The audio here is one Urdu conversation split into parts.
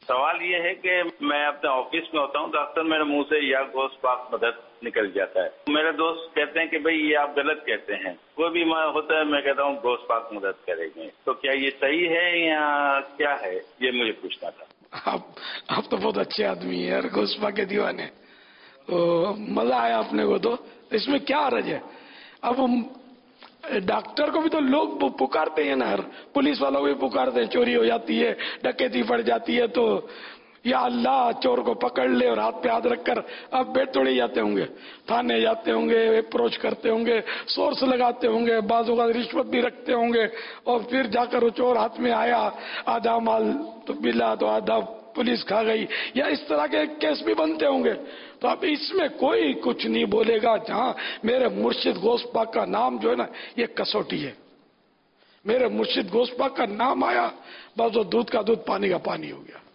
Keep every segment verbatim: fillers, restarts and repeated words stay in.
سوال یہ ہے کہ میں اپنے آفس میں ہوتا ہوں تو اکثر میرے منہ سے یا گوشت پاک مدد نکل جاتا ہے. میرے دوست کہتے ہیں کہ بھئی یہ آپ غلط کہتے ہیں. کوئی بھی ہوتا ہے میں کہتا ہوں گوشت پاک مدد کریں گے. تو کیا یہ صحیح ہے یا کیا ہے، یہ مجھے پوچھنا تھا. آپ آپ تو بہت اچھے آدمی ہیں یار، گوشت پاک کے دیوانے. مزہ آیا اپنے کو. تو اس میں کیا حرج ہے؟ اب ڈاکٹر کو بھی تو لوگ پکارتے ہیں نا، پولیس والوں کو بھی پکارتے ہیں. چوری ہو جاتی ہے، ڈکیتی پڑ جاتی ہے تو یا اللہ چور کو پکڑ لے، اور ہاتھ پہ ہاتھ رکھ کر اب بیٹھ توڑے جاتے ہوں گے، تھانے جاتے ہوں گے، اپروچ کرتے ہوں گے، سورس لگاتے ہوں گے، بعض اوقات رشوت بھی رکھتے ہوں گے، اور پھر جا کر وہ چور ہاتھ میں آیا، آدھا مال تو ملا تو آدھا پولیس کھا گئی، یا اس طرح کے کیس بھی بنتے ہوں گے. تو اب اس میں کوئی کچھ نہیں بولے گا. جہاں میرے مرشد غوث پاک کا نام جو ہے نا یہ کسوٹی ہے. میرے مرشد غوث پاک کا نام آیا بس وہ دودھ کا دودھ پانی کا پانی ہو گیا.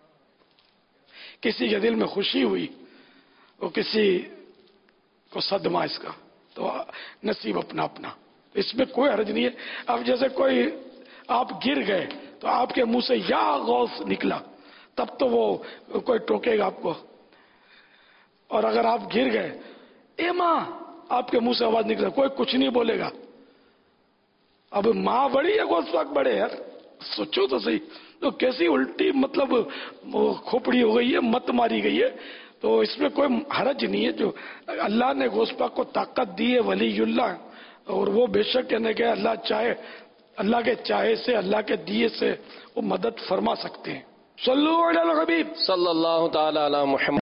کسی کے دل میں خوشی ہوئی، وہ کسی کو صدمہ اس کا، تو نصیب اپنا اپنا، اس میں کوئی حرج نہیں ہے. اب جیسے کوئی آپ گر گئے تو آپ کے منہ سے یا غوث نکلا تب تو وہ کوئی ٹوکے گا آپ کو. اور اگر آپ گر گئے اے ماں آپ کے منہ سے آواز نکلا کوئی کچھ نہیں بولے گا. اب ماں بڑی ہے غوث پاک بڑے یار، سوچو تو صحیح. تو کیسی الٹی مطلب کھوپڑی ہو گئی ہے، مت ماری گئی ہے. تو اس میں کوئی حرج نہیں ہے. جو اللہ نے غوث پاک کو طاقت دی ہے ولی اللہ، اور وہ بے شک کہنے کہ اللہ چاہے، اللہ کے چاہے سے، اللہ کے دیے سے وہ مدد فرما سکتے ہیں. صلو علی الحبیب صلی اللہ تعالی علی محمد.